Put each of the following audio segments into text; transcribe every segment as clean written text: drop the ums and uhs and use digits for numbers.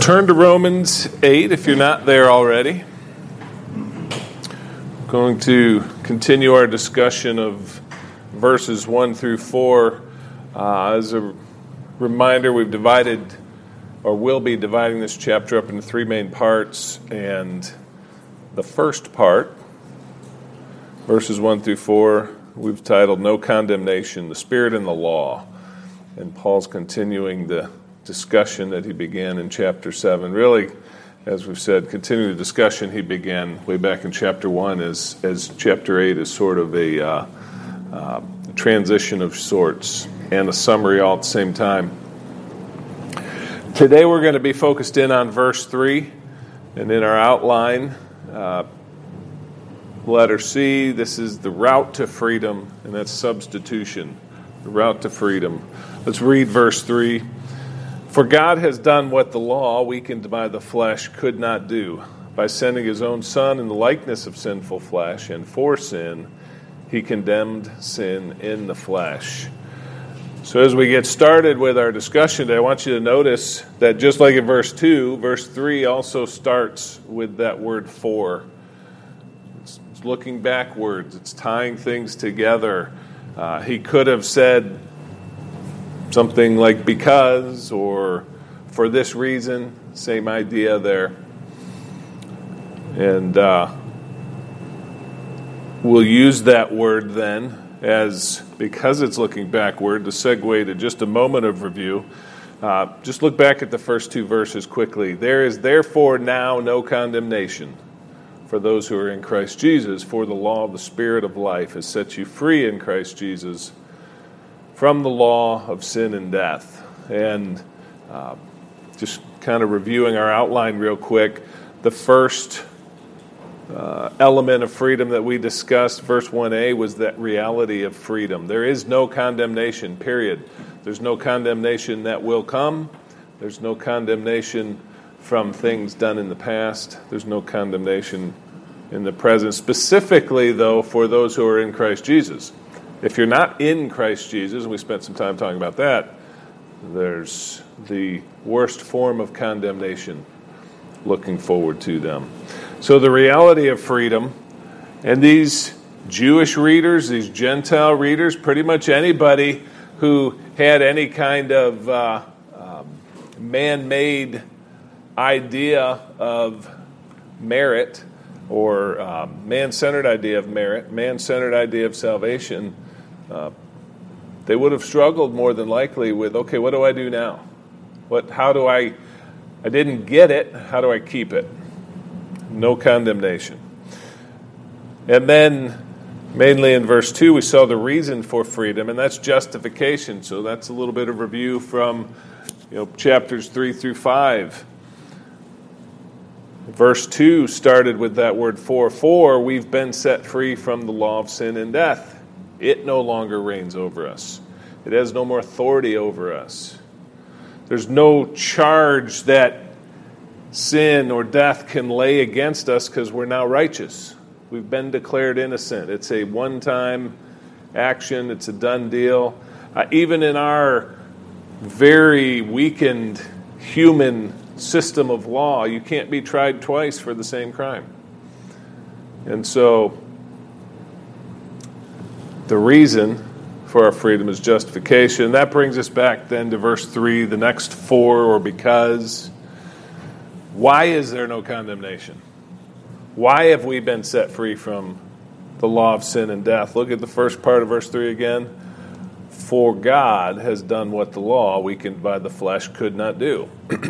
Turn to Romans 8 if you're not there already. I'm going to continue our discussion of verses 1 through 4. As a reminder, we've divided, or will be dividing this chapter up into three main parts. And the first part, verses 1 through 4, we've titled No Condemnation, the Spirit and the Law. And Paul's continuing the discussion that he began in chapter 7. Really, as we've said, continue the discussion he began way back in chapter 1 as chapter 8 is sort of a transition of sorts and a summary all at the same time. Today we're going to be focused in on verse 3, and in our outline, letter C, this is the route to freedom, and that's substitution, the route to freedom. Let's read verse 3. For God has done what the law, weakened by the flesh, could not do. By sending his own Son in the likeness of sinful flesh, and for sin, he condemned sin in the flesh. So as we get started with our discussion today, I want you to notice that just like in verse 2, verse 3 also starts with that word for. It's looking backwards. It's tying things together. He could have said something like because or for this reason, same idea there. And we'll use that word then as, because it's looking backward, to segue to just a moment of review. Just look back at the first two verses quickly. There is therefore now no condemnation for those who are in Christ Jesus, for the law of the Spirit of life has set you free in Christ Jesus from the law of sin and death. And just kind of reviewing our outline real quick, the first element of freedom that we discussed, verse 1a, was that reality of freedom. There is no condemnation, period. There's no condemnation that will come. There's no condemnation from things done in the past. There's no condemnation in the present, specifically, though, for those who are in Christ Jesus. If you're not in Christ Jesus, and we spent some time talking about that, there's the worst form of condemnation looking forward to them. So the reality of freedom, and these Jewish readers, these Gentile readers, pretty much anybody who had any kind of man-made idea of merit or man-centered idea of merit, man-centered idea of salvation, they would have struggled more than likely with, okay, what do I do now? I didn't get it, how do I keep it? No condemnation. And then, mainly in verse 2, we saw the reason for freedom, and that's justification. So that's a little bit of review from chapters 3 through 5. Verse 2 started with that word for we've been set free from the law of sin and death. It no longer reigns over us. It has no more authority over us. There's no charge that sin or death can lay against us because we're now righteous. We've been declared innocent. It's a one-time action. It's a done deal. Even in our very weakened human system of law, you can't be tried twice for the same crime. And so the reason for our freedom is justification. That brings us back then to verse 3, the next for or because. Why is there no condemnation? Why have we been set free from the law of sin and death? Look at the first part of verse 3 again. For God has done what the law, weakened by the flesh, could not do.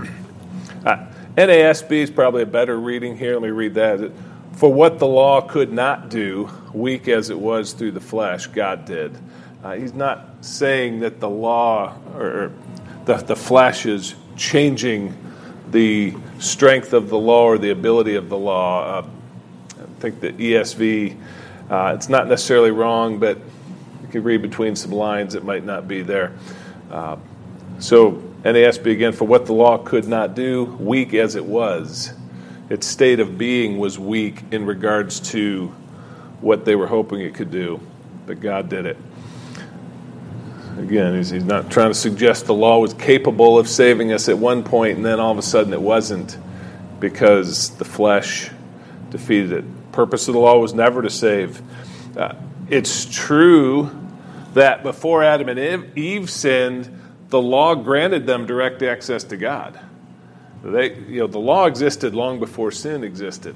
NASB is probably a better reading here. Let me read that. For what the law could not do, weak as it was through the flesh, God did. He's not saying that the law or the flesh is changing the strength of the law or the ability of the law. I think the ESV, it's not necessarily wrong, but you can read between some lines, it might not be there. So NASB again, for what the law could not do, weak as it was. Its state of being was weak in regards to what they were hoping it could do, but God did it. Again, he's not trying to suggest the law was capable of saving us at one point and then all of a sudden it wasn't because the flesh defeated it. The purpose of the law was never to save. It's true that before Adam and Eve sinned, the law granted them direct access to God. The law existed long before sin existed.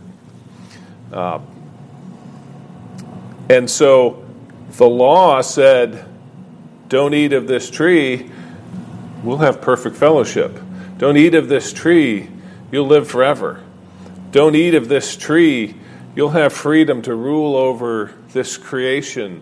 And so the law said, don't eat of this tree, we'll have perfect fellowship. Don't eat of this tree, you'll live forever. Don't eat of this tree, you'll have freedom to rule over this creation.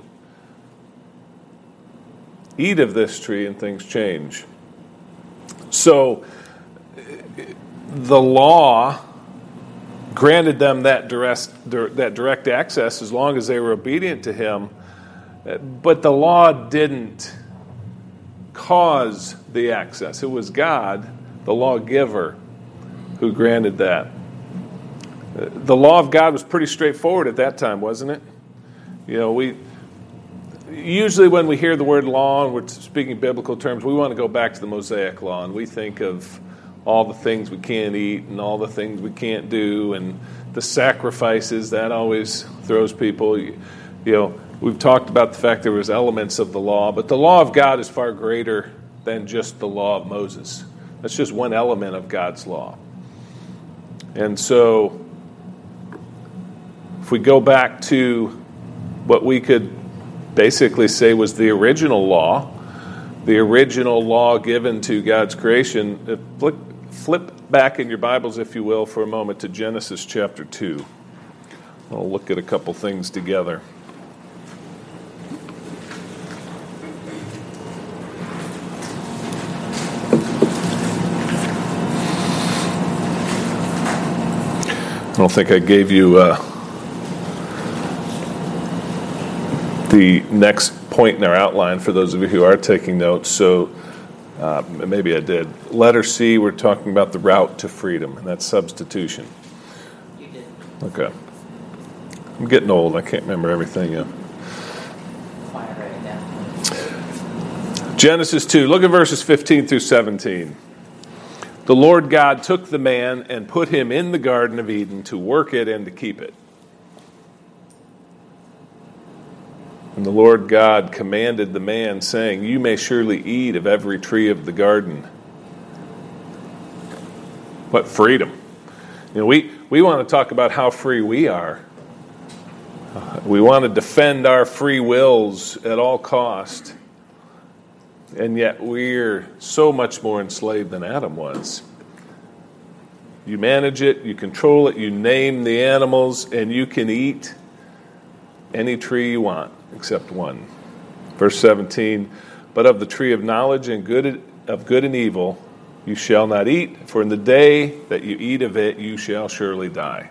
Eat of this tree and things change. So the law granted them that direct access as long as they were obedient to him. But the law didn't cause the access. It was God, the lawgiver, who granted that. The law of God was pretty straightforward at that time, wasn't it? We usually when we hear the word law and we're speaking biblical terms, we want to go back to the Mosaic law, and we think of all the things we can't eat and all the things we can't do and the sacrifices. That always throws people. We've talked about the fact there was elements of the law, but the law of God is far greater than just the law of Moses. That's just one element of God's law. And so if we go back to what we could basically say was the original law given to God's creation, flip back in your Bibles, if you will, for a moment to Genesis chapter 2. We'll look at a couple things together. I don't think I gave you the next point in our outline for those of you who are taking notes, so maybe I did. Letter C, we're talking about the route to freedom, and that's substitution. You did. Okay. I'm getting old. I can't remember everything yet. Fine, write it down. Genesis 2, look at verses 15 through 17. The Lord God took the man and put him in the Garden of Eden to work it and to keep it. And the Lord God commanded the man, saying, you may surely eat of every tree of the garden. What freedom. We want to talk about how free we are. We want to defend our free wills at all cost. And yet we're so much more enslaved than Adam was. You manage it, you control it, you name the animals, and you can eat any tree you want, except one. Verse 17, but of the tree of knowledge and of good and evil you shall not eat, for in the day that you eat of it you shall surely die.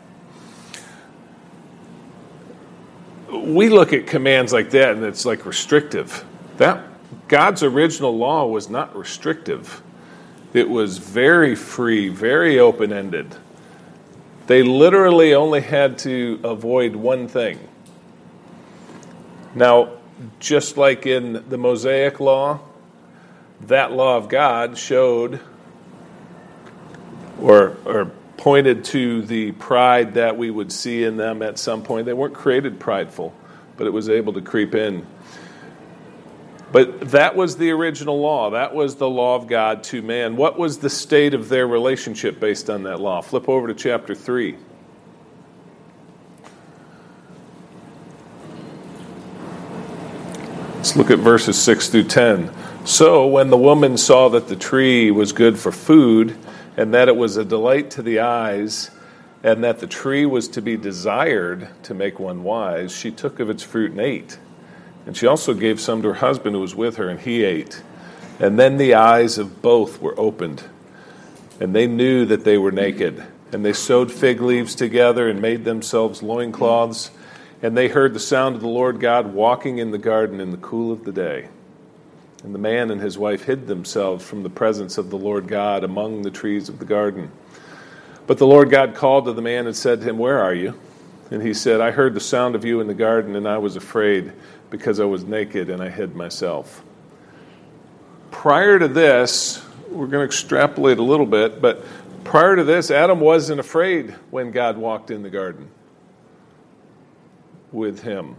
We look at commands like that and it's like restrictive. God's original law was not restrictive. It was very free, very open-ended. They literally only had to avoid one thing. Now, just like in the Mosaic law, that law of God showed or pointed to the pride that we would see in them at some point. They weren't created prideful, but it was able to creep in. But that was the original law. That was the law of God to man. What was the state of their relationship based on that law? Flip over to chapter 3. Let's look at verses 6 through 10. So when the woman saw that the tree was good for food, and that it was a delight to the eyes, and that the tree was to be desired to make one wise, she took of its fruit and ate. And she also gave some to her husband who was with her, and he ate. And then the eyes of both were opened, and they knew that they were naked. And they sewed fig leaves together and made themselves loincloths. And they heard the sound of the Lord God walking in the garden in the cool of the day. And the man and his wife hid themselves from the presence of the Lord God among the trees of the garden. But the Lord God called to the man and said to him, where are you? And he said, I heard the sound of you in the garden, and I was afraid, because I was naked and I hid myself. prior to this, we're going to extrapolate a little bit, but prior to this, Adam wasn't afraid when God walked in the garden with him.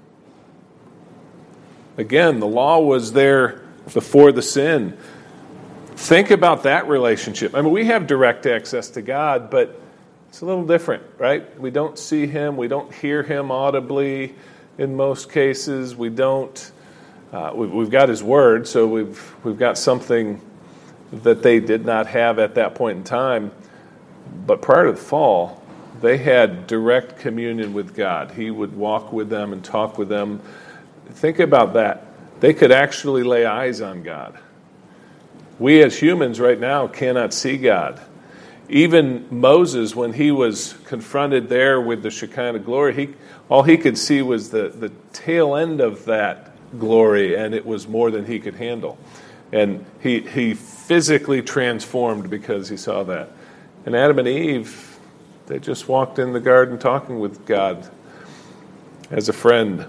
Again, the law was there before the sin. Think about that relationship. I mean, we have direct access to God, but it's a little different, right? We don't see him. We don't hear him audibly in most cases. We don't. We've got his word, so we've got something that they did not have at that point in time. But prior to the fall, they had direct communion with God. He would walk with them and talk with them. Think about that. They could actually lay eyes on God. We as humans right now cannot see God. Even Moses, when he was confronted there with the Shekinah glory, all he could see was the tail end of that glory, and it was more than he could handle. And he physically transformed because he saw that. And Adam and Eve, they just walked in the garden talking with God as a friend.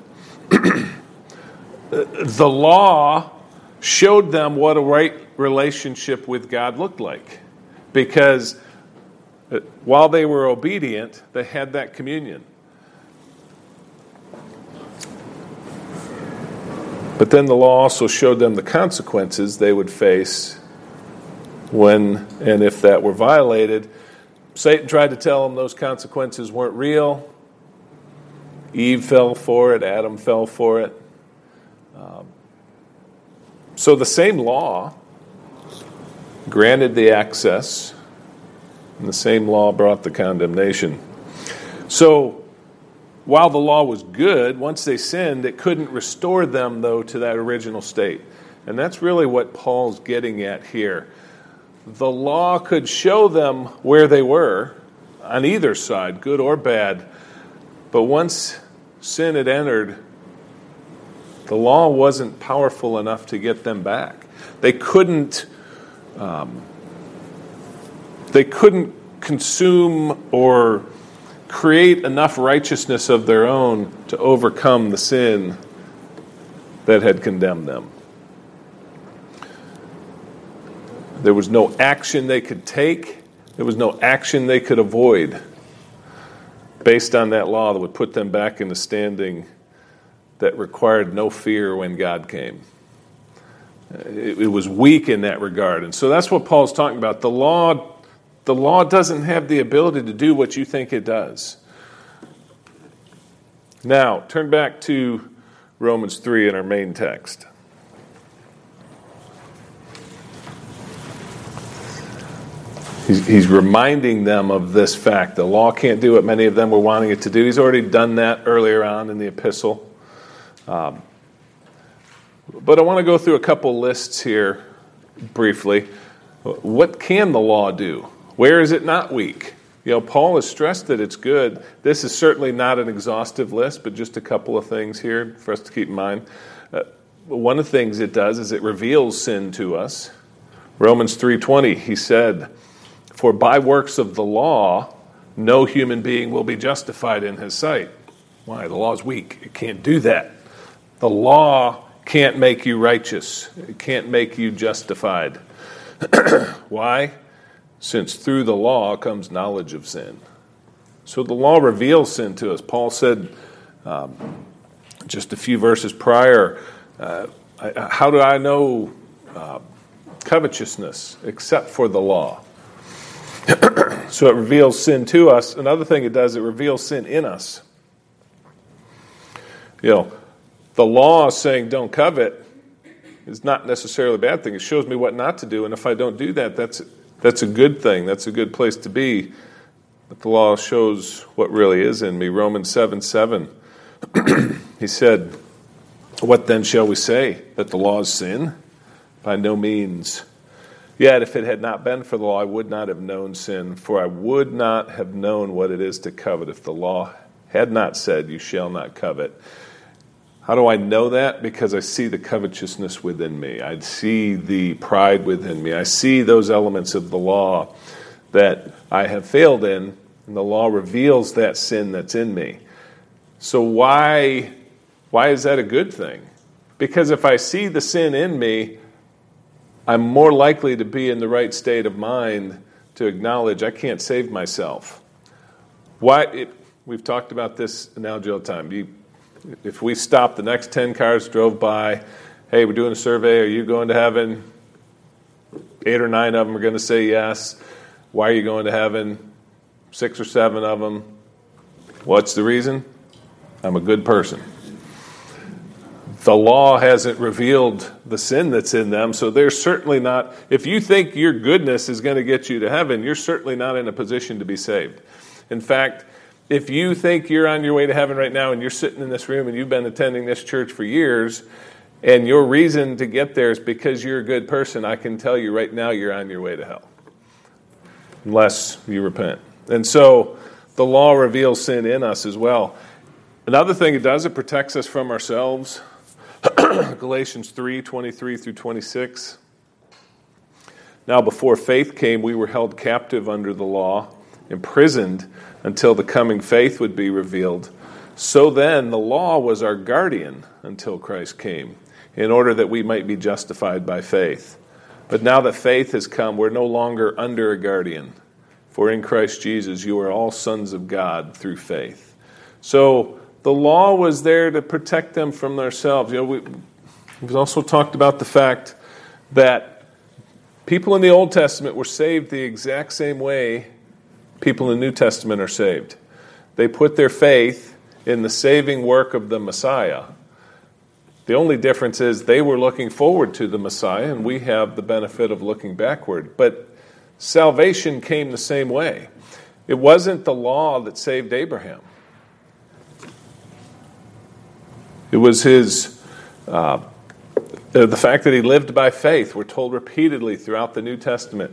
The law showed them what a right relationship with God looked like, because while they were obedient, they had that communion. But then the law also showed them the consequences they would face when and if that were violated. Satan tried to tell them those consequences weren't real. Eve fell for it. Adam fell for it. So the same law granted the access, and the same law brought the condemnation. So while the law was good, once they sinned, it couldn't restore them, though, to that original state. And that's really what Paul's getting at here. The law could show them where they were, on either side, good or bad. But once sin had entered, the law wasn't powerful enough to get them back. They couldn't consume or create enough righteousness of their own to overcome the sin that had condemned them. There was no action they could take. There was no action they could avoid based on that law that would put them back in the standing that required no fear when God came. It was weak in that regard. And so that's what Paul's talking about. The law doesn't have the ability to do what you think it does. Now, turn back to Romans 3 in our main text. He's reminding them of this fact. The law can't do what many of them were wanting it to do. He's already done that earlier on in the epistle. But I want to go through a couple lists here briefly. What can the law do? Where is it not weak? Paul has stressed that it's good. This is certainly not an exhaustive list, but just a couple of things here for us to keep in mind. One of the things it does is it reveals sin to us. Romans 3:20, he said, "For by works of the law, no human being will be justified in his sight." Why? The law is weak. It can't do that. The law can't make you righteous. It can't make you justified. Why? Since through the law comes knowledge of sin. So the law reveals sin to us. Paul said just a few verses prior, how do I know covetousness except for the law? So it reveals sin to us. Another thing it does, it reveals sin in us. The law saying don't covet is not necessarily a bad thing. It shows me what not to do, and if I don't do that, that's a good thing. That's a good place to be. But the law shows what really is in me. Romans 7:7. He said, "What then shall we say? That the law is sin? By no means. Yet if it had not been for the law, I would not have known sin, for I would not have known what it is to covet if the law had not said, 'You shall not covet.'" How do I know that? Because I see the covetousness within me. I see the pride within me. I see those elements of the law that I have failed in, and the law reveals that sin that's in me. So why is that a good thing? Because if I see the sin in me, I'm more likely to be in the right state of mind to acknowledge I can't save myself. We've talked about this analogy all the time. If we stopped, the next 10 cars drove by, hey, we're doing a survey, are you going to heaven? 8 or 9 of them are going to say yes. Why are you going to heaven? 6 or 7 of them. What's the reason? I'm a good person. The law hasn't revealed the sin that's in them, so they're certainly not, if you think your goodness is going to get you to heaven, you're certainly not in a position to be saved. In fact, if you think you're on your way to heaven right now and you're sitting in this room and you've been attending this church for years, and your reason to get there is because you're a good person, I can tell you right now you're on your way to hell, unless you repent. And so the law reveals sin in us as well. Another thing it does, it protects us from ourselves. Galatians 3:23 through 26. Now before faith came, we were held captive under the law, imprisoned until the coming faith would be revealed. So then the law was our guardian until Christ came, in order that we might be justified by faith. But now that faith has come, we're no longer under a guardian. For in Christ Jesus you are all sons of God through faith. So the law was there to protect them from themselves. We've also talked about the fact that people in the Old Testament were saved the exact same way people in the New Testament are saved. They put their faith in the saving work of the Messiah. The only difference is they were looking forward to the Messiah, and we have the benefit of looking backward. But salvation came the same way. It wasn't the law that saved Abraham. It was the fact that he lived by faith. We're told repeatedly throughout the New Testament,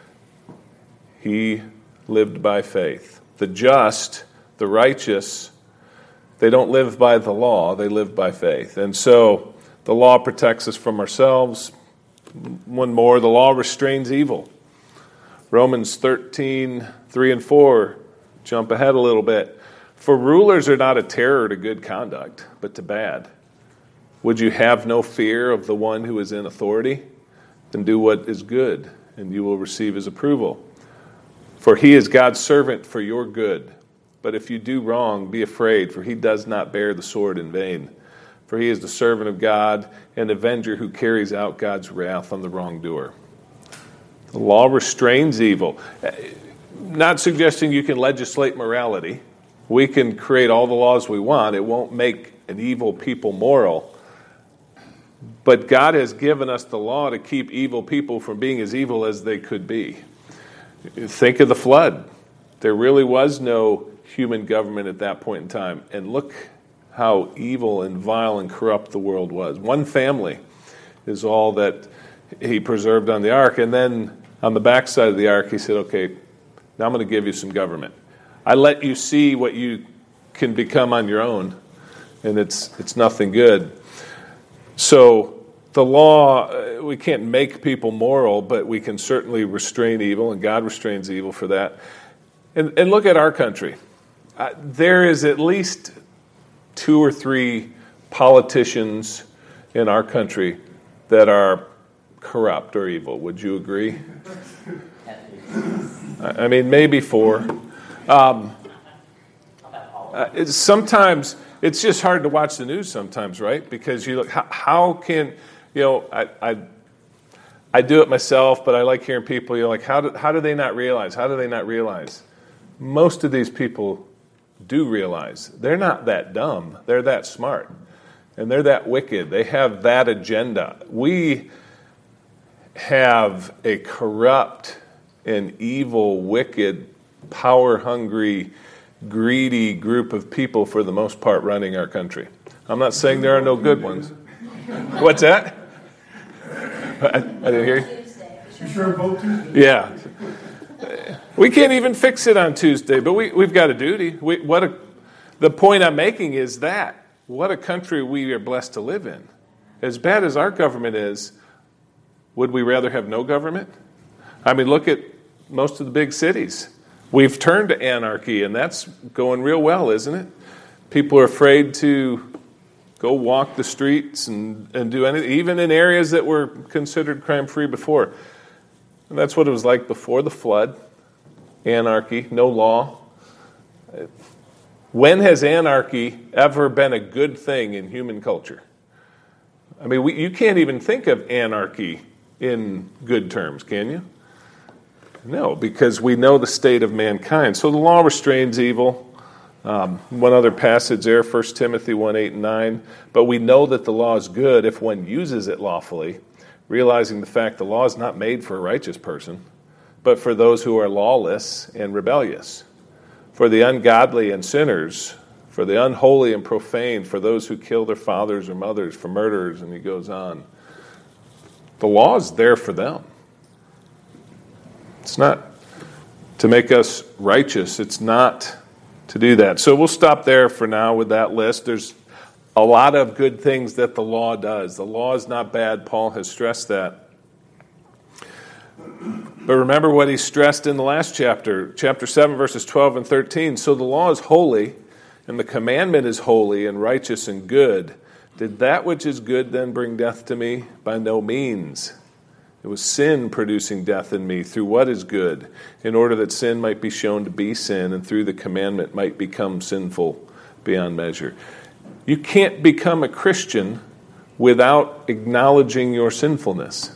he lived by faith. The just, the righteous, they don't live by the law, they live by faith. And so the law protects us from ourselves. One more, the law restrains evil. Romans 13:3 and 4, jump ahead a little bit. For rulers are not a terror to good conduct, but to bad. Would you have no fear of the one who is in authority? Then do what is good, and you will receive his approval. For he is God's servant for your good. But if you do wrong, be afraid, for he does not bear the sword in vain. For he is the servant of God, an avenger who carries out God's wrath on the wrongdoer. The law restrains evil. Not suggesting you can legislate morality. We can create all the laws we want. It won't make an evil people moral. But God has given us the law to keep evil people from being as evil as they could be. Think of the flood. There really was no human government at that point in time. And look how evil and vile and corrupt the world was. One family is all that he preserved on the ark. And then on the backside of the ark, he said, okay, now I'm going to give you some government. I let you see what you can become on your own, and it's nothing good. So the law, we can't make people moral, but we can certainly restrain evil, and God restrains evil for that. And look at our country. There is at least 2 or 3 politicians in our country that are corrupt or evil. Would you agree? I mean, maybe 4. Sometimes it's just hard to watch the news sometimes, right? Because you look, how can, I do it myself, but I like hearing people, how do they not realize? How do they not realize? Most of these people do realize. They're not that dumb. They're that smart. And they're that wicked. They have that agenda. We have a corrupt and evil, wicked, power-hungry, greedy group of people for the most part running our country. I'm not saying there are no good ones. What's that? I didn't hear you. You sure vote Tuesday? Yeah. We can't even fix it on Tuesday, but we've got a duty. The point I'm making is that what a country we are blessed to live in. As bad as our government is, would we rather have no government? I mean, look at most of the big cities. We've turned to anarchy, and that's going real well, isn't it? People are afraid to Go walk the streets and do anything, even in areas that were considered crime-free before. And that's what it was like before the flood. Anarchy, no law. When has anarchy ever been a good thing in human culture? I mean, you can't even think of anarchy in good terms, can you? No, because we know the state of mankind. So the law restrains evil. One other passage there, 1 Timothy 1:8 and 9. But we know that the law is good if one uses it lawfully, realizing the fact the law is not made for a righteous person, but for those who are lawless and rebellious, for the ungodly and sinners, for the unholy and profane, for those who kill their fathers or mothers, for murderers, and he goes on. The law is there for them. It's not to make us righteous. It's not to do that. So we'll stop there for now with that list. There's a lot of good things that the law does. The law is not bad. Paul has stressed that. But remember what he stressed in the last chapter, chapter 7, verses 12 and 13. So the law is holy, and the commandment is holy and righteous and good. Did that which is good then bring death to me? By no means. It was sin producing death in me through what is good, in order that sin might be shown to be sin, and through the commandment might become sinful beyond measure. You can't become a Christian without acknowledging your sinfulness.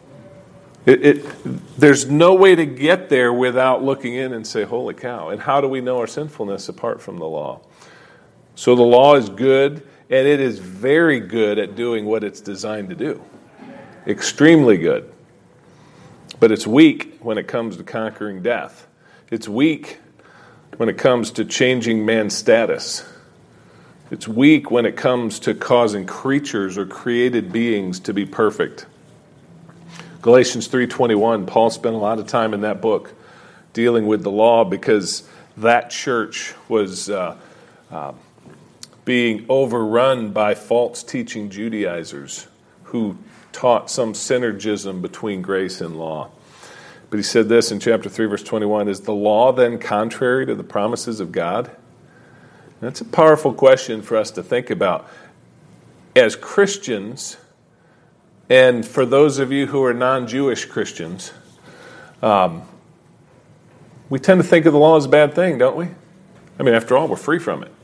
There's no way to get there without looking in and say, holy cow. And how do we know our sinfulness apart from the law? So the law is good, and it is very good at doing what it's designed to do. Extremely good. But it's weak when it comes to conquering death. It's weak when it comes to changing man's status. It's weak when it comes to causing creatures or created beings to be perfect. Galatians 3:21, Paul spent a lot of time in that book dealing with the law because that church was being overrun by false teaching Judaizers who taught some synergism between grace and law. But he said this in chapter 3, verse 21, is the law then contrary to the promises of God? That's a powerful question for us to think about. As Christians, and for those of you who are non-Jewish Christians, we tend to think of the law as a bad thing, don't we? I mean, after all, we're free from it.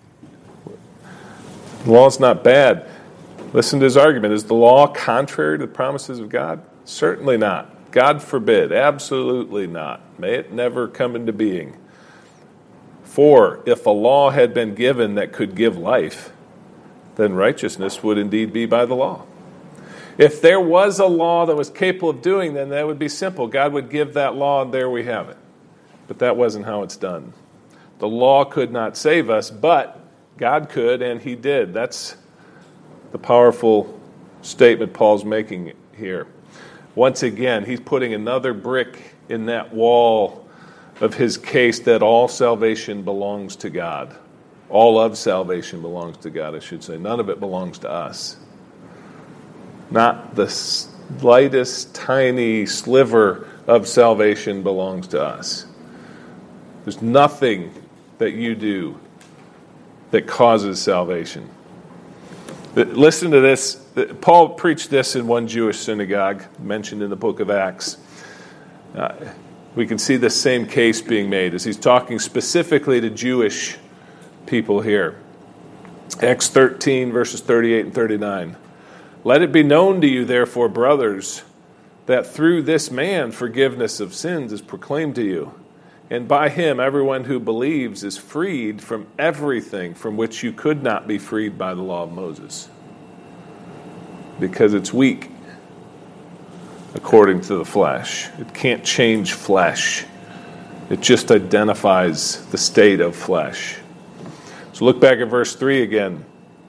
The law is not bad. Listen to his argument. Is the law contrary to the promises of God? Certainly not. God forbid. Absolutely not. May it never come into being. For if a law had been given that could give life, then righteousness would indeed be by the law. If there was a law that was capable of doing, then that would be simple. God would give that law, and there we have it. But that wasn't how it's done. The law could not save us, but God could, and he did. That's the powerful statement Paul's making here. Once again, he's putting another brick in that wall of his case that all salvation belongs to God. All of salvation belongs to God, I should say. None of it belongs to us. Not the slightest tiny sliver of salvation belongs to us. There's nothing that you do that causes salvation. Listen to this. Paul preached this in one Jewish synagogue mentioned in the book of Acts. We can see the same case being made as he's talking specifically to Jewish people here. Acts 13, verses 38 and 39. Let it be known to you, therefore, brothers, that through this man forgiveness of sins is proclaimed to you. And by him, everyone who believes is freed from everything from which you could not be freed by the law of Moses. Because it's weak, according to the flesh. It can't change flesh. It just identifies the state of flesh. So look back at verse 3 again.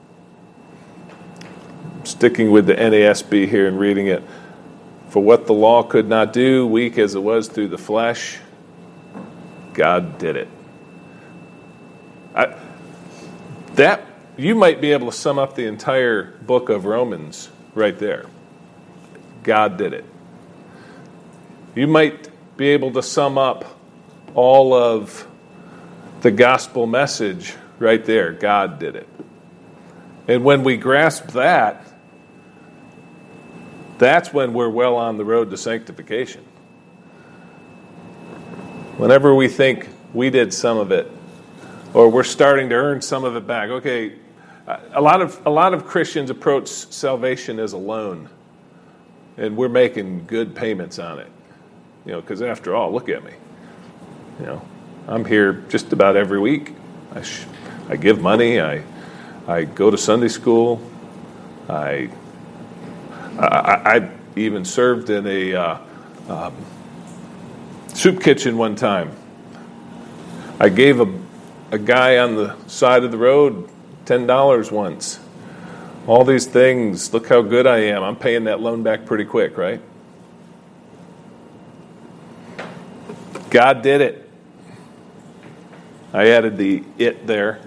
I'm sticking with the NASB here and reading it. For what the law could not do, weak as it was through the flesh, God did it. That you might be able to sum up the entire book of Romans right there. God did it. You might be able to sum up all of the gospel message right there. God did it. And when we grasp that, that's when we're well on the road to sanctification. Whenever we think we did some of it, or we're starting to earn some of it back. Okay, a lot of Christians approach salvation as a loan, and we're making good payments on it. Because after all, look at me. I'm here just about every week. I give money. I go to Sunday school. I even served in a soup kitchen one time. I gave a guy on the side of the road $10 once. All these things, look how good I am. I'm paying that loan back pretty quick, right? God did it. I added the "it" there.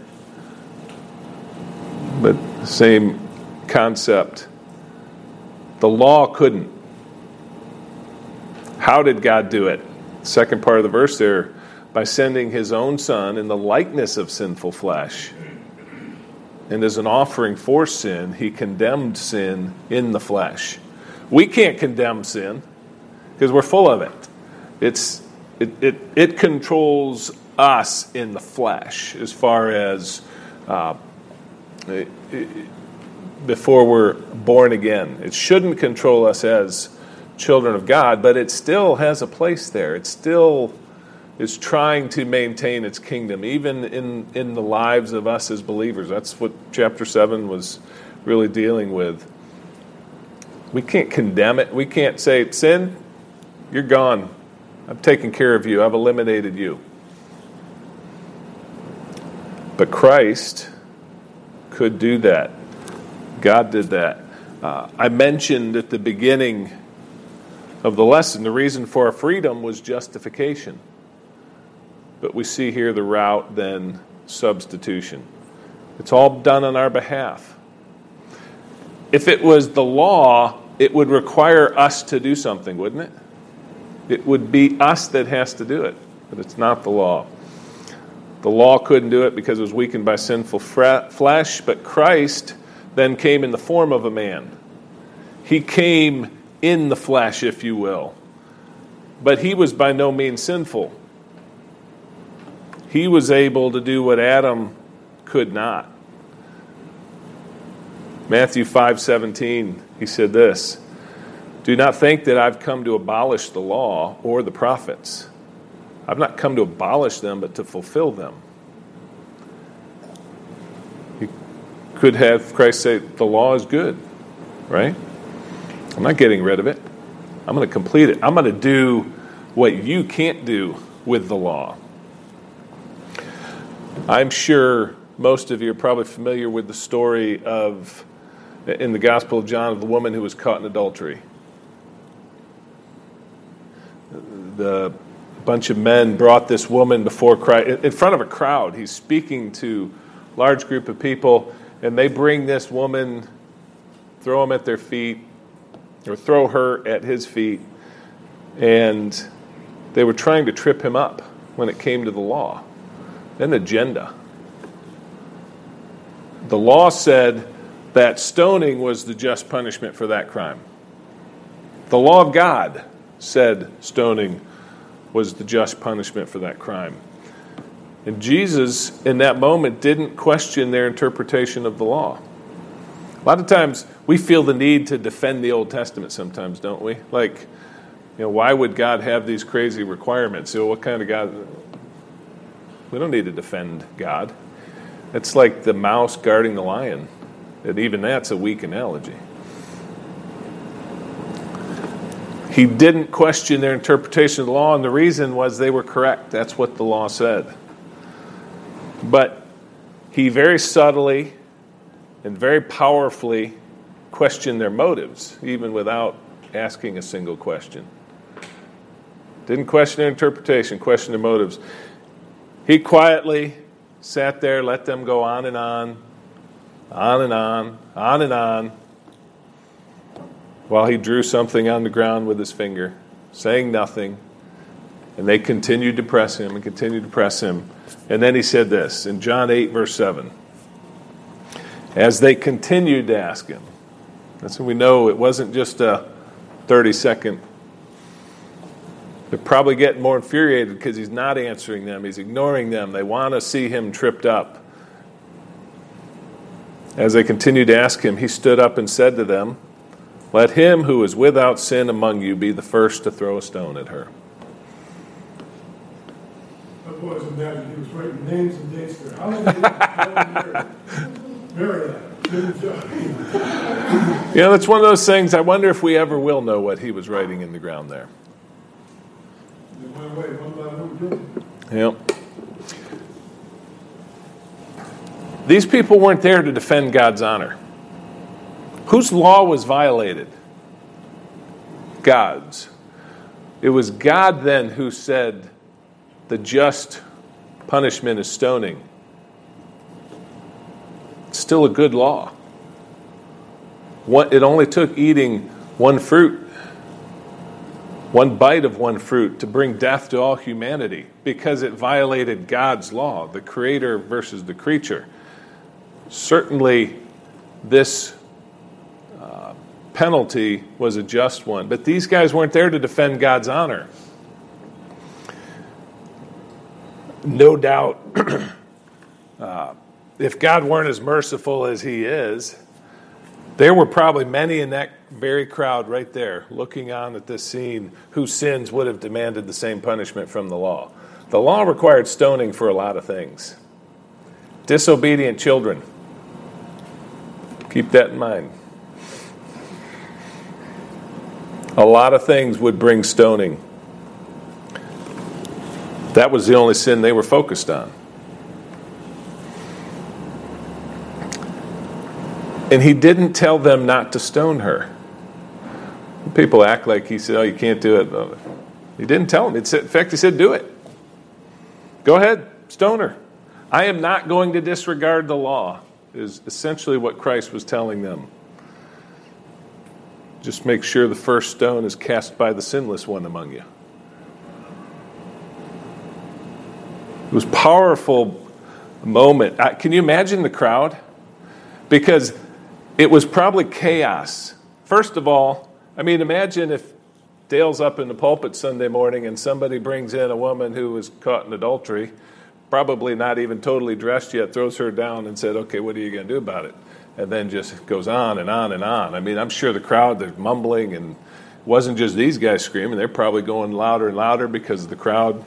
But same concept. The law couldn't. How did God do it? Second part of the verse there, by sending his own Son in the likeness of sinful flesh. And as an offering for sin, he condemned sin in the flesh. We can't condemn sin because we're full of it. It controls us in the flesh as far as before we're born again. It shouldn't control us as children of God, but it still has a place there. It still is trying to maintain its kingdom, even in the lives of us as believers. That's what chapter 7 was really dealing with. We can't condemn it. We can't say, sin, you're gone. I've taken care of you. I've eliminated you. But Christ could do that. God did that. I mentioned at the beginning of the lesson, the reason for our freedom was justification. But we see here the route, then substitution. It's all done on our behalf. If it was the law, it would require us to do something, wouldn't it? It would be us that has to do it, but it's not the law. The law couldn't do it because it was weakened by sinful flesh, but Christ then came in the form of a man. He came in the flesh, if you will. But he was by no means sinful. He was able to do what Adam could not. Matthew 5:17, he said this, "Do not think that I've come to abolish the law or the prophets. I've not come to abolish them, but to fulfill them." You could have Christ say, the law is good, right? I'm not getting rid of it. I'm going to complete it. I'm going to do what you can't do with the law. I'm sure most of you are probably familiar with the story in the Gospel of John, of the woman who was caught in adultery. The bunch of men brought this woman before Christ in front of a crowd. He's speaking to a large group of people, and they bring this woman, throw him at their feet, or throw her at his feet, and they were trying to trip him up when it came to the law. An agenda. The law said that stoning was the just punishment for that crime. The law of God said stoning was the just punishment for that crime. And Jesus, in that moment, didn't question their interpretation of the law. A lot of times, we feel the need to defend the Old Testament sometimes, don't we? Like, why would God have these crazy requirements? What kind of God? We don't need to defend God. It's like the mouse guarding the lion. And even that's a weak analogy. He didn't question their interpretation of the law, and the reason was they were correct. That's what the law said. But he very subtly and very powerfully questioned their motives, even without asking a single question. Didn't question their interpretation, questioned their motives. He quietly sat there, let them go on and on, on and on, on and on, while he drew something on the ground with his finger, saying nothing. And they continued to press him and continued to press him. And then he said this in John 8, verse 7. As they continued to ask him. That's when we know it wasn't just a 30-second. They're probably getting more infuriated because he's not answering them. He's ignoring them. They want to see him tripped up. As they continued to ask him, he stood up and said to them, "Let him who is without sin among you be the first to throw a stone at her." That boy's imagine he was writing names and dates there. How did he marry that? You know, that's one of those things, I wonder if we ever will know what he was writing in the ground there. They went away one by one. Yep. These people weren't there to defend God's honor. Whose law was violated? God's. It was God then who said the just punishment is stoning. It's still a good law. It only took eating one fruit, one bite of one fruit, to bring death to all humanity because it violated God's law, the creator versus the creature. Certainly, this penalty was a just one, but these guys weren't there to defend God's honor. No doubt, if God weren't as merciful as he is, there were probably many in that very crowd right there looking on at this scene whose sins would have demanded the same punishment from the law. The law required stoning for a lot of things. Disobedient children. Keep that in mind. A lot of things would bring stoning. That was the only sin they were focused on. And he didn't tell them not to stone her. People act like he said, "Oh, you can't do it." He didn't tell them. In fact, he said, "Do it. Go ahead, stone her. I am not going to disregard the law," is essentially what Christ was telling them. Just make sure the first stone is cast by the sinless one among you. It was a powerful moment. Can you imagine the crowd? Because it was probably chaos. First of all, imagine if Dale's up in the pulpit Sunday morning and somebody brings in a woman who was caught in adultery, probably not even totally dressed yet, throws her down and said, "Okay, what are you going to do about it?" And then just goes on and on and on. I'm sure the crowd, they're mumbling, and it wasn't just these guys screaming. They're probably going louder and louder because of the crowd.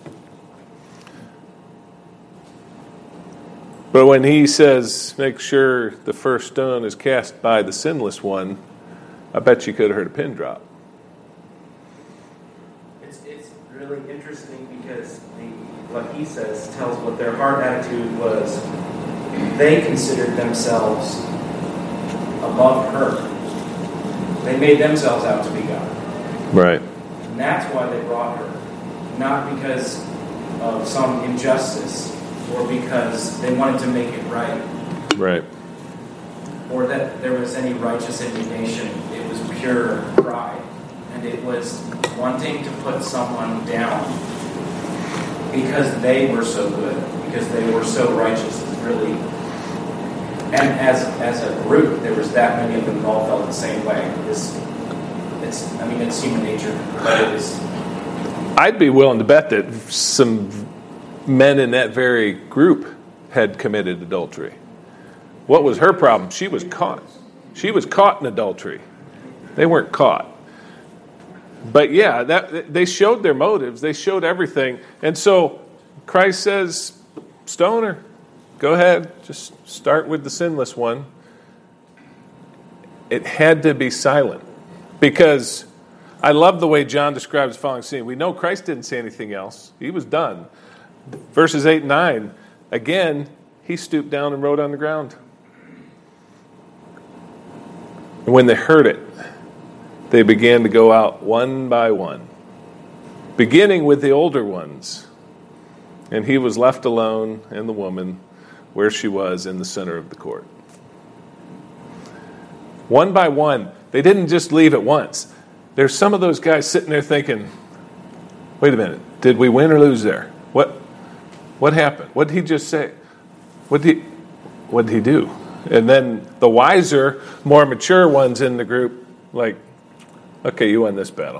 But when he says, make sure the first stone is cast by the sinless one, I bet you could have heard a pin drop. It's really interesting because what he says tells what their heart attitude was. They considered themselves above her. They made themselves out to be God. Right. And that's why they brought her. Not because of some injustice or because they wanted to make it right. Right. Or that there was any righteous indignation. It was pure pride. And it was wanting to put someone down because they were so good, because they were so righteous. Really, and as a group, there was that many of them who all felt the same way. It's human nature, but it is. I'd be willing to bet that some men in that very group had committed adultery. What was her problem? She was caught. She was caught in adultery. They weren't caught. But yeah, they showed their motives. They showed everything. And so Christ says, stone her. Go ahead. Just start with the sinless one. It had to be silent. Because I love the way John describes the following scene. We know Christ didn't say anything else. He was done. Verses 8 and 9, again, he stooped down and wrote on the ground. And when they heard it, they began to go out one by one, beginning with the older ones. And he was left alone, and the woman, where she was in the center of the court. One by one. They didn't just leave at once. There's some of those guys sitting there thinking, wait a minute, did we win or lose there? What happened? What did he just say? What did he do? And then the wiser, more mature ones in the group, like, okay, you won this battle.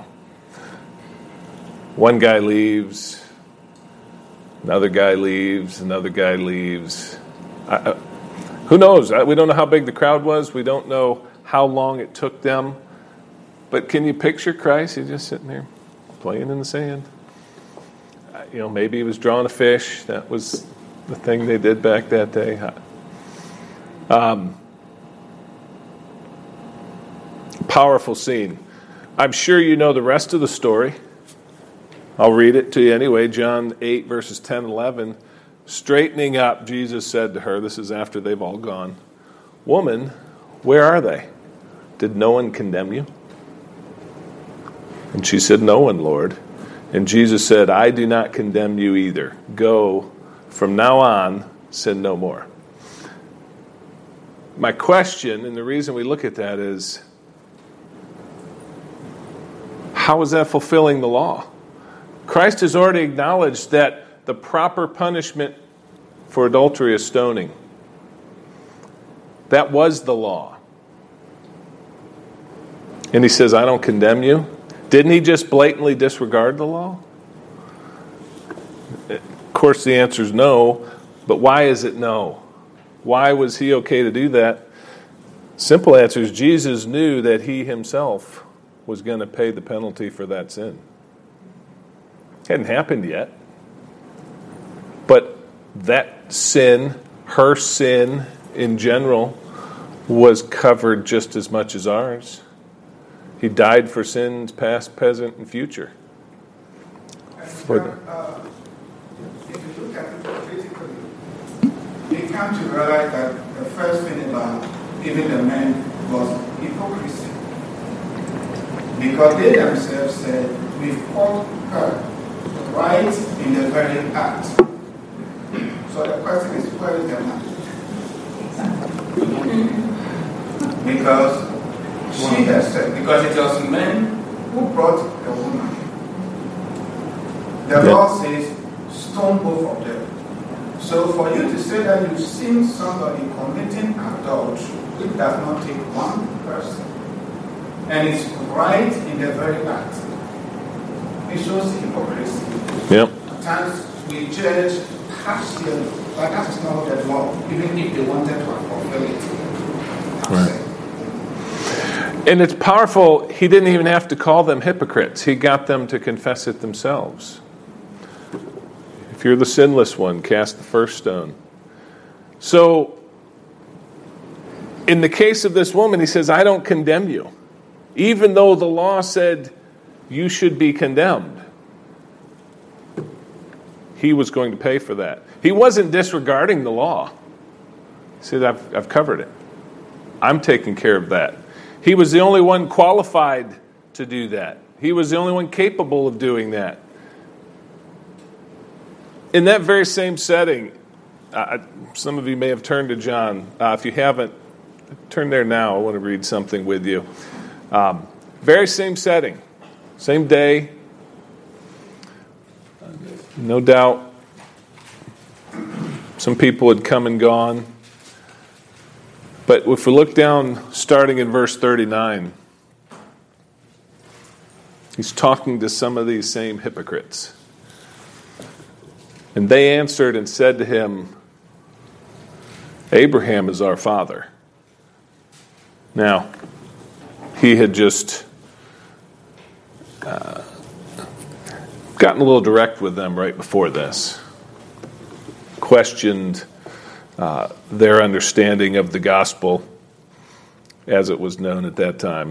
One guy leaves, another guy leaves, another guy leaves. Who knows? We don't know how big the crowd was. We don't know how long it took them. But can you picture Christ? He's just sitting there playing in the sand. Maybe he was drawing a fish. That was the thing they did back that day. Powerful scene. I'm sure you know the rest of the story. I'll read it to you anyway. John 8, verses 10 and 11. Straightening up, Jesus said to her, this is after they've all gone, "Woman, where are they? Did no one condemn you?" And she said, "No one, Lord." And Jesus said, "I do not condemn you either. Go, from now on, sin no more." My question, and the reason we look at that is, how is that fulfilling the law? Christ has already acknowledged that the proper punishment for adultery is stoning. That was the law. And he says, "I don't condemn you." Didn't he just blatantly disregard the law? Of course, the answer is no. But why is it no? Why was he okay to do that? Simple answer is Jesus knew that he himself was going to pay the penalty for that sin. It hadn't happened yet. But that sin, her sin in general, was covered just as much as ours. He died for sins past, present, and future. If you look at it critically, you come to realize that the first thing about even the men was hypocrisy. Because they themselves said, "We've caught her right in the very act." So the question is, where is the man? Because she has said, because it was men who brought the woman. The law says, stone both of them. So for you to say that you've seen somebody committing adultery, it does not take one person. And it's right in the very act. It shows hypocrisy. Yep. At times we judge harshly, but that is not the law, even if they wanted to fulfill it. Right. And it's powerful. He didn't even have to call them hypocrites. He got them to confess it themselves. If you're the sinless one, cast the first stone. So, in the case of this woman, he says, "I don't condemn you." Even though the law said you should be condemned, he was going to pay for that. He wasn't disregarding the law. He said, I've covered it. I'm taking care of that. He was the only one qualified to do that. He was the only one capable of doing that. In that very same setting, some of you may have turned to John. If you haven't, turn there now. I want to read something with you. Very same setting, same day. No doubt some people had come and gone. But if we look down, starting in verse 39, he's talking to some of these same hypocrites. And they answered and said to him, "Abraham is our father." Now, he had just gotten a little direct with them right before this. Questioned their understanding of the gospel as it was known at that time.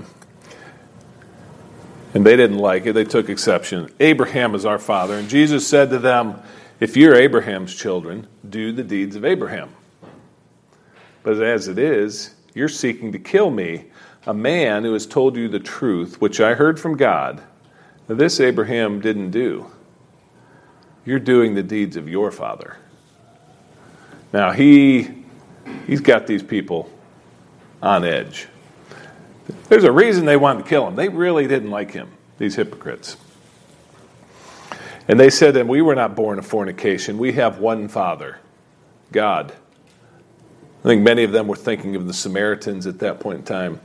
And they didn't like it. They took exception. "Abraham is our father." And Jesus said to them, "If you're Abraham's children, do the deeds of Abraham. But as it is, you're seeking to kill me, a man who has told you the truth, which I heard from God. Now, this Abraham didn't do. You're doing the deeds of your father." Now, he's got these people on edge. There's a reason they wanted to kill him. They really didn't like him, these hypocrites. And they said, "And we were not born of fornication. We have one Father, God, I think many of them were thinking of the Samaritans at that point in time.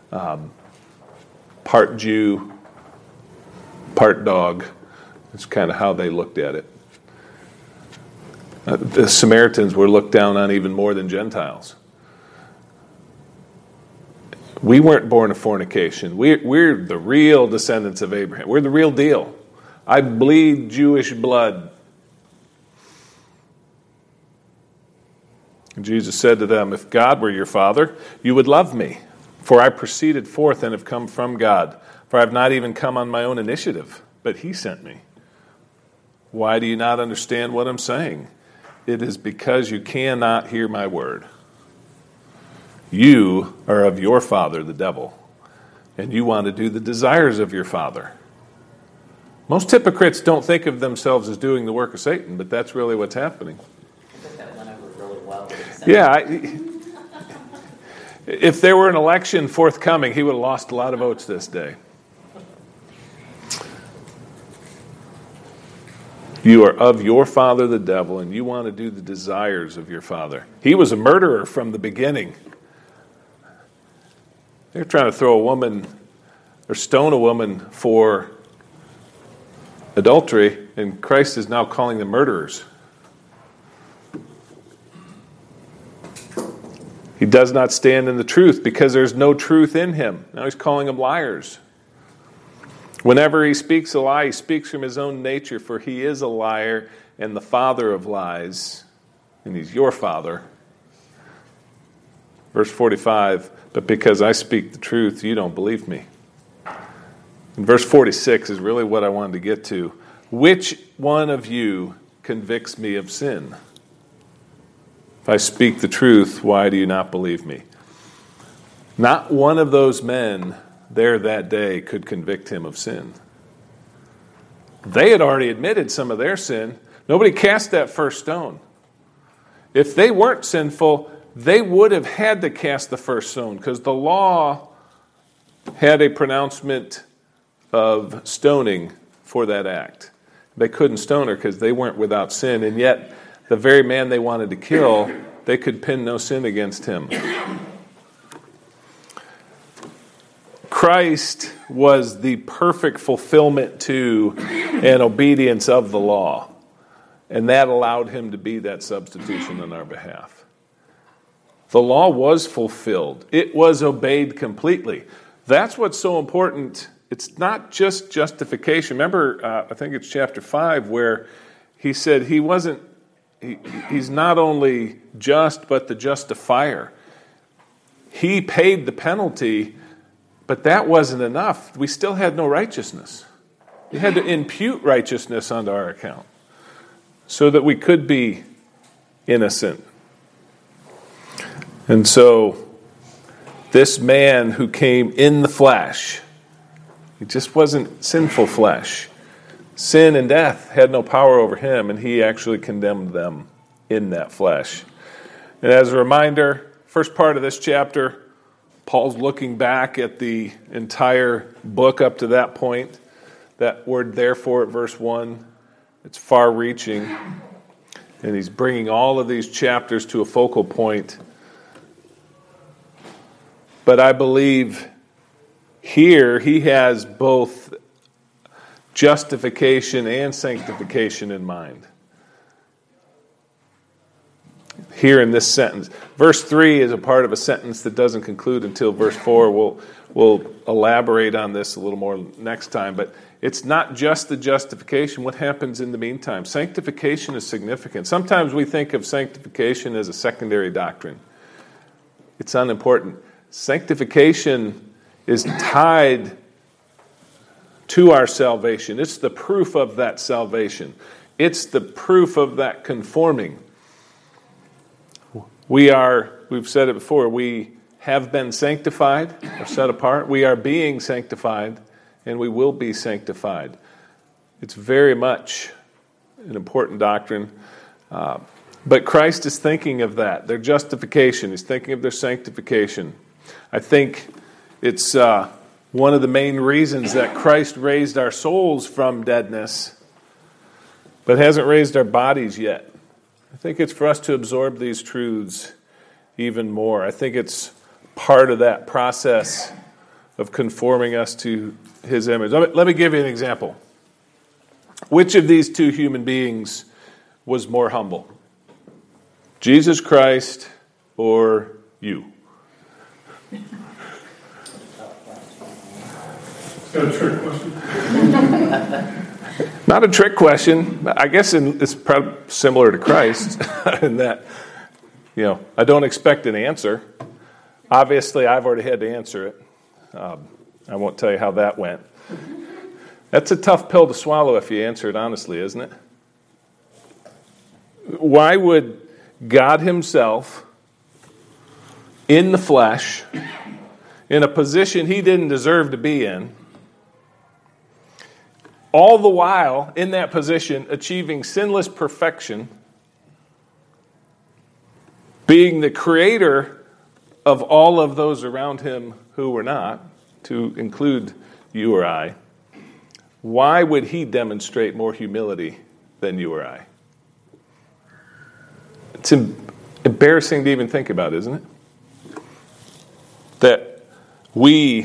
Part Jew, part dog. That's kind of how they looked at it. The Samaritans were looked down on even more than Gentiles. We weren't born of fornication. We're the real descendants of Abraham. We're the real deal. I bleed Jewish blood. And Jesus said to them, if God were your father, you would love me. For I proceeded forth and have come from God. For I have not even come on my own initiative, but he sent me. Why do you not understand what I'm saying? It is because you cannot hear my word. You are of your father, the devil, and you want to do the desires of your father. Most hypocrites don't think of themselves as doing the work of Satan, but that's really what's happening. I think that went over really well. Yeah. If there were an election forthcoming, he would have lost a lot of votes this day. You are of your father, the devil, and you want to do the desires of your father. He was a murderer from the beginning. They're trying to throw a woman or stone a woman for adultery, and Christ is now calling them murderers. He does not stand in the truth because there's no truth in him. Now he's calling them liars. Whenever he speaks a lie, he speaks from his own nature, for he is a liar and the father of lies, and he's your father. Verse 45, but because I speak the truth, you don't believe me. And verse 46 is really what I wanted to get to. Which one of you convicts me of sin? If I speak the truth, why do you not believe me? Not one of those men there that day could convict him of sin. They had already admitted some of their sin. Nobody cast that first stone. If they weren't sinful, they would have had to cast the first stone because the law had a pronouncement of stoning for that act. They couldn't stone her because they weren't without sin, and yet the very man they wanted to kill, they could pin no sin against him. Christ was the perfect fulfillment to and obedience of the law. And that allowed him to be that substitution on our behalf. The law was fulfilled. It was obeyed completely. That's what's so important. It's not just justification. Remember, I think it's chapter 5, where he said he's not only just, but the justifier. He paid the penalty, but that wasn't enough. We still had no righteousness. He had to impute righteousness onto our account so that we could be innocent. And so this man who came in the flesh, he just wasn't sinful flesh. Sin and death had no power over him, and he actually condemned them in that flesh. And as a reminder, first part of this chapter, Paul's looking back at the entire book up to that point. That word therefore at verse 1, it's far-reaching. And he's bringing all of these chapters to a focal point. But I believe here he has both justification and sanctification in mind. Here in this sentence. Verse 3 is a part of a sentence that doesn't conclude until verse 4. We'll elaborate on this a little more next time. But it's not just the justification. What happens in the meantime? Sanctification is significant. Sometimes we think of sanctification as a secondary doctrine. It's unimportant. Sanctification is tied to our salvation. It's the proof of that salvation. It's the proof of that conforming. We've said it before, we have been sanctified or set apart. We are being sanctified, and we will be sanctified. It's very much an important doctrine. But Christ is thinking of that, their justification. He's thinking of their sanctification. I think it's one of the main reasons that Christ raised our souls from deadness, but hasn't raised our bodies yet. I think it's for us to absorb these truths even more. I think it's part of that process of conforming us to his image. Let me give you an example. Which of these two human beings was more humble? Jesus Christ or you? Is that a trick question? Not a trick question. I guess it's probably similar to Christ in that, I don't expect an answer. Obviously, I've already had to answer it. I won't tell you how that went. That's a tough pill to swallow if you answer it honestly, isn't it? Why would God himself, in the flesh, in a position he didn't deserve to be in, all the while in that position achieving sinless perfection, being the creator of all of those around him who were not, to include you or I, why would he demonstrate more humility than you or I? It's embarrassing to even think about, isn't it? That we,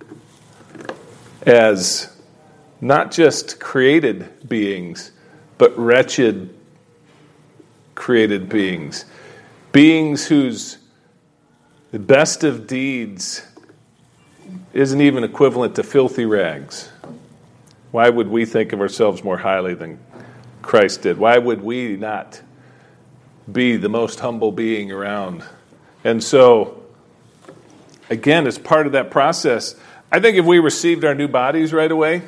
as not just created beings, but wretched created beings, beings whose best of deeds isn't even equivalent to filthy rags. Why would we think of ourselves more highly than Christ did? Why would we not be the most humble being around? And so, again, as part of that process, I think if we received our new bodies right away,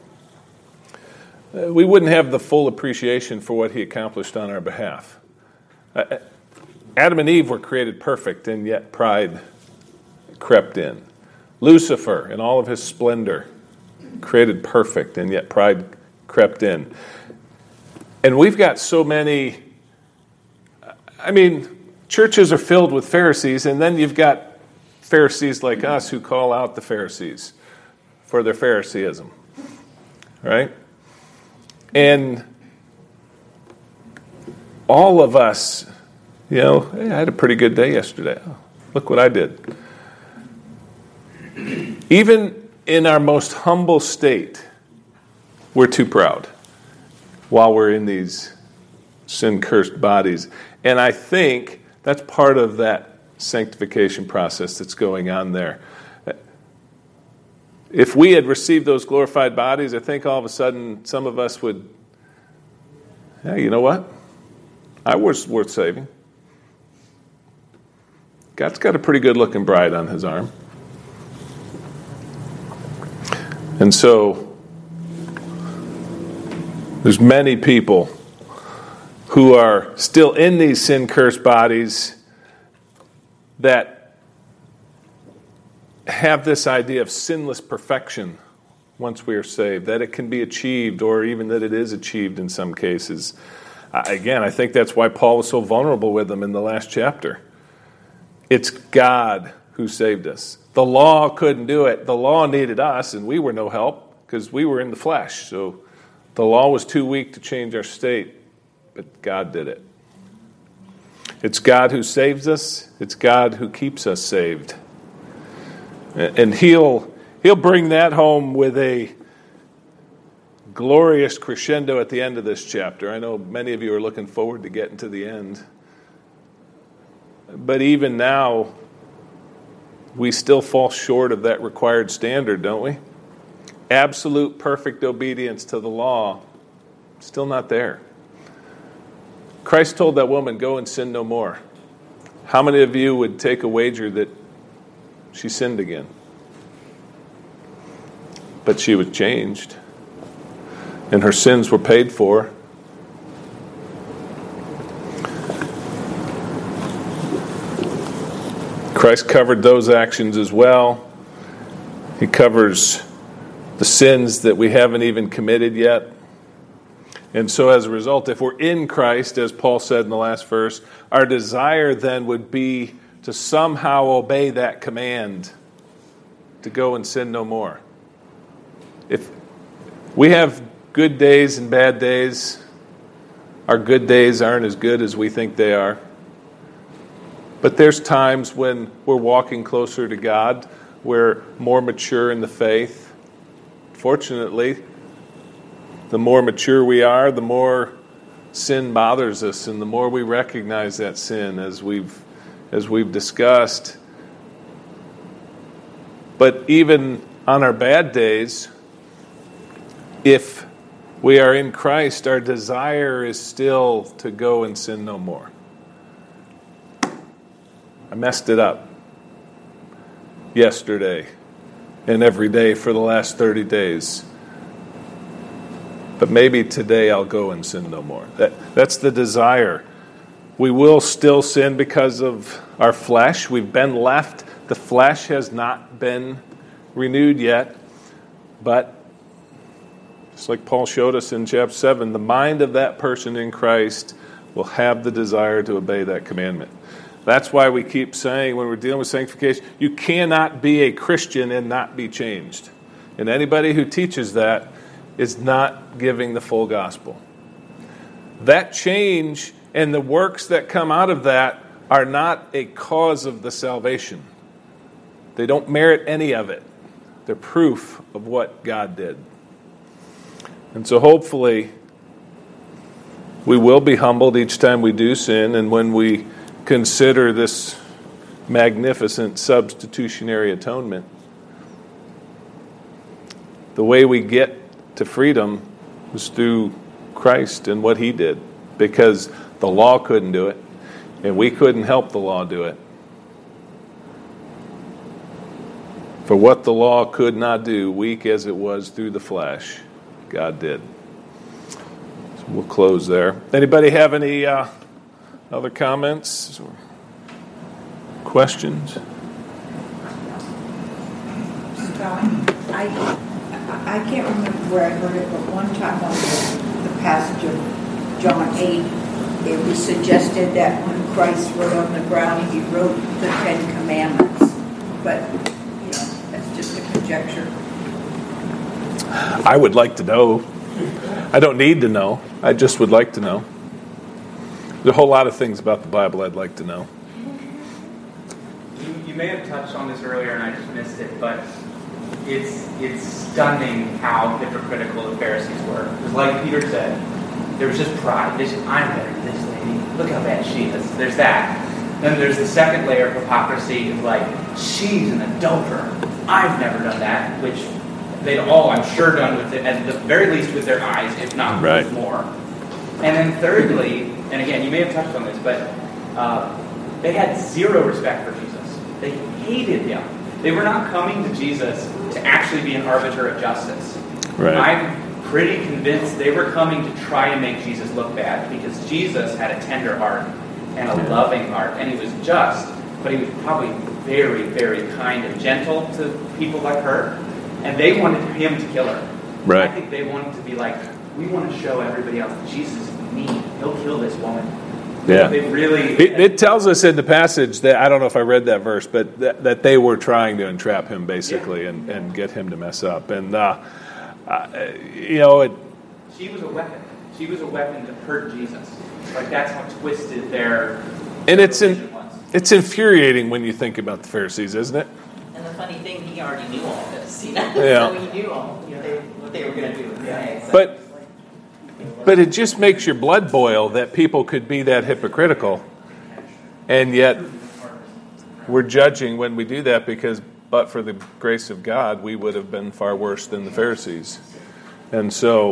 we wouldn't have the full appreciation for what he accomplished on our behalf. Adam and Eve were created perfect, and yet pride crept in. Lucifer, in all of his splendor, created perfect, and yet pride crept in. And we've got so many, churches are filled with Pharisees, and then you've got Pharisees like us who call out the Pharisees for their Phariseeism, right? And all of us, hey, I had a pretty good day yesterday. Oh, look what I did. Even in our most humble state, we're too proud while we're in these sin-cursed bodies. And I think that's part of that sanctification process that's going on there. If we had received those glorified bodies, I think all of a sudden some of us would, hey, you know what? I was worth saving. God's got a pretty good-looking bride on his arm. And so, there's many people who are still in these sin-cursed bodies that have this idea of sinless perfection once we are saved, that it can be achieved, or even that it is achieved in some cases. Again, I think that's why Paul was so vulnerable with them in the last chapter. It's God who saved us. The law couldn't do it. The law needed us, and we were no help because we were in the flesh. So the law was too weak to change our state, but God did it. It's God who saves us. It's God who keeps us saved. And he'll bring that home with a glorious crescendo at the end of this chapter. I know many of you are looking forward to getting to the end. But even now, we still fall short of that required standard, don't we? Absolute perfect obedience to the law, still not there. Christ told that woman, go and sin no more. How many of you would take a wager that she sinned again? But she was changed, and her sins were paid for. Christ covered those actions as well. He covers the sins that we haven't even committed yet. And so as a result, if we're in Christ, as Paul said in the last verse, our desire then would be to somehow obey that command to go and sin no more. If we have good days and bad days, our good days aren't as good as we think they are. But there's times when we're walking closer to God, we're more mature in the faith. Fortunately, the more mature we are, the more sin bothers us, and the more we recognize that sin, as we've discussed. But even on our bad days, if we are in Christ, our desire is still to go and sin no more. I messed it up yesterday and every day for the last 30 days. But maybe today I'll go and sin no more. That's the desire. We will still sin because of our flesh. We've been left. The flesh has not been renewed yet. But just like Paul showed us in chapter 7, the mind of that person in Christ will have the desire to obey that commandment. That's why we keep saying when we're dealing with sanctification, you cannot be a Christian and not be changed. And anybody who teaches that is not giving the full gospel. That change and the works that come out of that are not a cause of the salvation. They don't merit any of it. They're proof of what God did. And so hopefully we will be humbled each time we do sin, and when we consider this magnificent substitutionary atonement, the way we get to freedom was through Christ and what He did, because the law couldn't do it, and we couldn't help the law do it. For what the law could not do, weak as it was through the flesh, God did. So we'll close there. Anybody have any other comments or questions? I can't remember where I heard it, but one time on the passage of John 8, it was suggested that when Christ wrote on the ground, He wrote the Ten Commandments. But, that's just a conjecture. I would like to know. I don't need to know. I just would like to know. There's a whole lot of things about the Bible I'd like to know. You may have touched on this earlier and I just missed it, but it's stunning how hypocritical the Pharisees were. Because like Peter said, there was just pride. I'm better than this lady. Look how bad she is. There's that. Then there's the second layer of hypocrisy of like, she's an adulterer. I've never done that, which they'd all, I'm sure, done with it, at the very least with their eyes, if not with more. And then thirdly, and again, you may have touched on this, but they had zero respect for Jesus. They hated Him. They were not coming to Jesus to actually be an arbiter of justice. Right. I'm pretty convinced they were coming to try and make Jesus look bad, because Jesus had a tender heart and a loving heart, and He was just, but He was probably very, very kind and gentle to people like her. And they wanted Him to kill her. Right. I think they wanted to be like, we want to show everybody else that Jesus is mean. He'll kill this woman. Yeah. They really. It tells us in the passage that, I don't know if I read that verse, but that they were trying to entrap Him basically, and get Him to mess up. And she was a weapon. She was a weapon to hurt Jesus. Like that's how twisted their. And it's infuriating when you think about the Pharisees, isn't it? And the funny thing, He already knew all this. Yeah. So He knew all, what they were going to do. Yeah. So But it just makes your blood boil that people could be that hypocritical, and yet we're judging when we do that, because but for the grace of God, we would have been far worse than the Pharisees. And so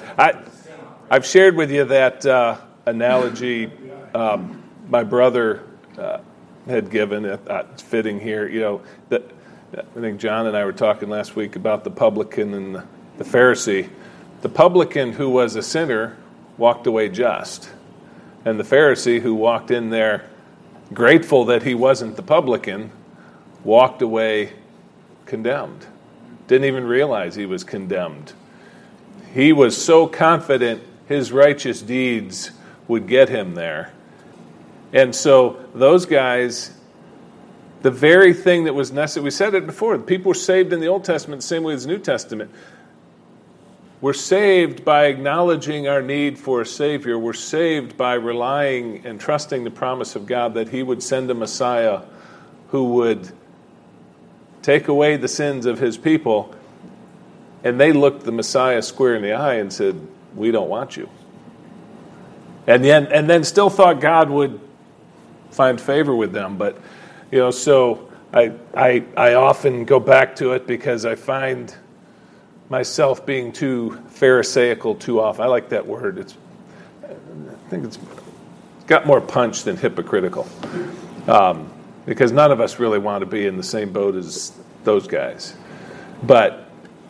I've shared with you that analogy my brother had given. It's fitting here. That I think John and I were talking last week about the publican and the Pharisee. The publican, who was a sinner, walked away just. And the Pharisee, who walked in there grateful that he wasn't the publican, walked away condemned. Didn't even realize he was condemned. He was so confident his righteous deeds would get him there. And so those guys, the very thing that was necessary, we said it before, people were saved in the Old Testament the same way as the New Testament. We're saved by acknowledging our need for a Savior. We're saved by relying and trusting the promise of God that He would send a Messiah who would take away the sins of His people. And they looked the Messiah square in the eye and said, "We don't want you." And then still thought God would find favor with them. But, so I often go back to it because I find myself being too pharisaical too often. I like that word. I think it's got more punch than hypocritical. Because none of us really want to be in the same boat as those guys. But,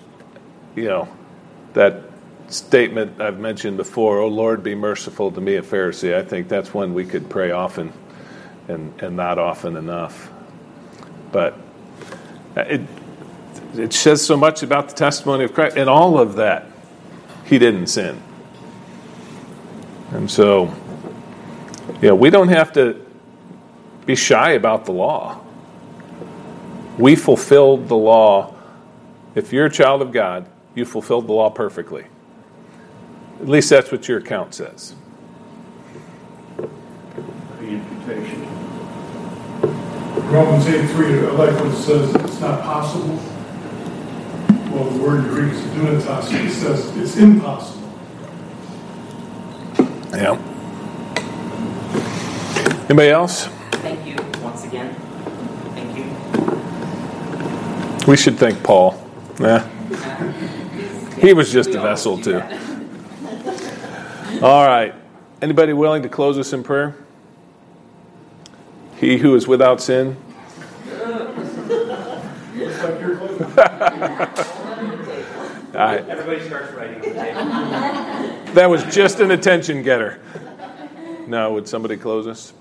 that statement I've mentioned before, "Oh Lord, be merciful to me, a Pharisee," I think that's one we could pray often and not often enough. But it says so much about the testimony of Christ. And all of that, He didn't sin. And so, we don't have to be shy about the law. We fulfilled the law. If you're a child of God, you fulfilled the law perfectly. At least that's what your account says. The imputation. Romans 8:3, I like what it says, it's not possible. Well, the word in Greek is dunatos. It says it's impossible. Yeah. Anybody else? Thank you once again. Thank you. We should thank Paul. Yeah. He was just a vessel too. All right. Anybody willing to close us in prayer? He who is without sin. Looks like you're close. All right. Everybody starts writing on the table. That was just an attention getter. Now, would somebody close us?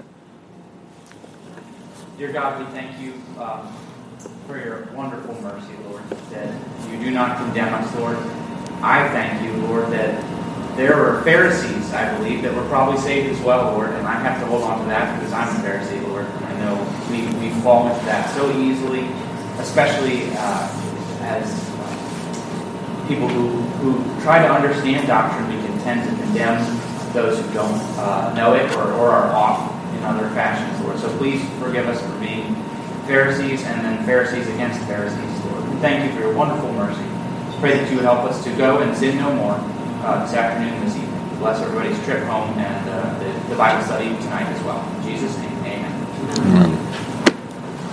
Dear God, we thank you for your wonderful mercy, Lord, that you do not condemn us, Lord. I thank you, Lord, that there were Pharisees, I believe, that were probably saved as well, Lord, and I have to hold on to that because I'm a Pharisee, Lord, and I know we fall into that so easily, especially as people who try to understand doctrine. We can tend to condemn those who don't know it or are off in other fashions, Lord. So please forgive us for being Pharisees and then Pharisees against Pharisees, Lord. We thank you for your wonderful mercy. Pray that you would help us to go and sin no more this afternoon and this evening. Bless everybody's trip home and the Bible study tonight as well. In Jesus' name, amen.